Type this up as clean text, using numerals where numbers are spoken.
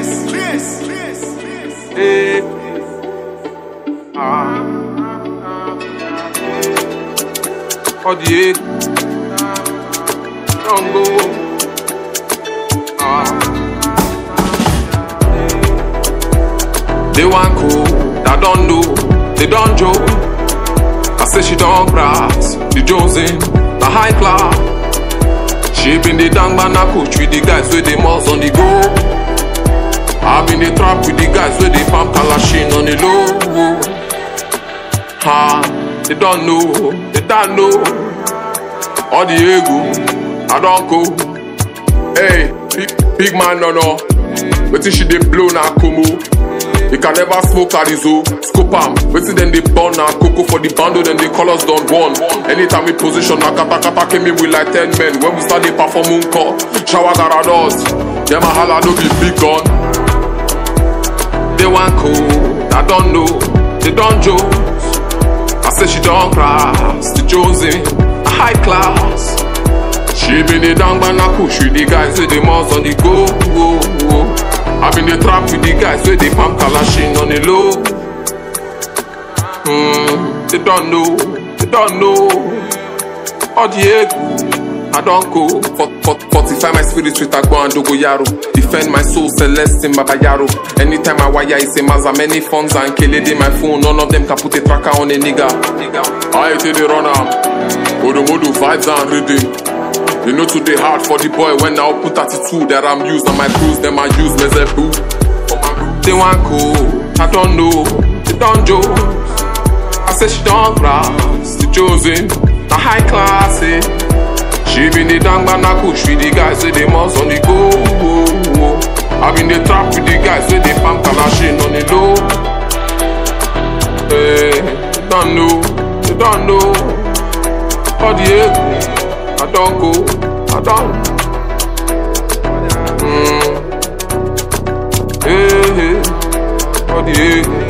Hey. Oh, the don't go. They want cool, I don't know, they don't joke. I say she don't grass, the Jonesing, the high class. She been the dang man I coach with the guys with the malls on the go. I been the trap with the guys with the pump Kalashin on the low. They don't know. All the ego, I don't go. Hey, big man no. But she dey blow na Kumu. You can never smoke Arizo, scope am. Waiting then they burn na cocoa for the bando, then the colors done one. Anytime we position na kata came in with like 10 men. When we start the perform call, shower garados. Them a holla no be big gun. They want cool, I don't know, they don't joke. I say she don't cross, the Jonesing, a high class. She been the down man I push with the guys with the malls on the go. I been the trap with the guys with the pump Kalashin on the low. They don't know. All the ego, I don't go. 45 my spirit with Agbo and Dogoyaro. Defend my soul, Celeste in Babayaro. Anytime I wire, it's a maza, many funds and Kelede my phone. None of them can put a tracker on a nigga. I hit the runner. Odomodo vibes and reading. You know today hard for the boy when I put attitude that I'm used on my cruise, them I use Mezebu. They want cool, I don't know, they don't joke. I say she don't grass, the Jonesing, a high class, eh. She been the dang man I push with the guys with the malls on the go. I been the trap with the guys with the pump Kalashin on the low. Hey, they don't know. All the ego, I don't go, I don't. Hey, all the ego.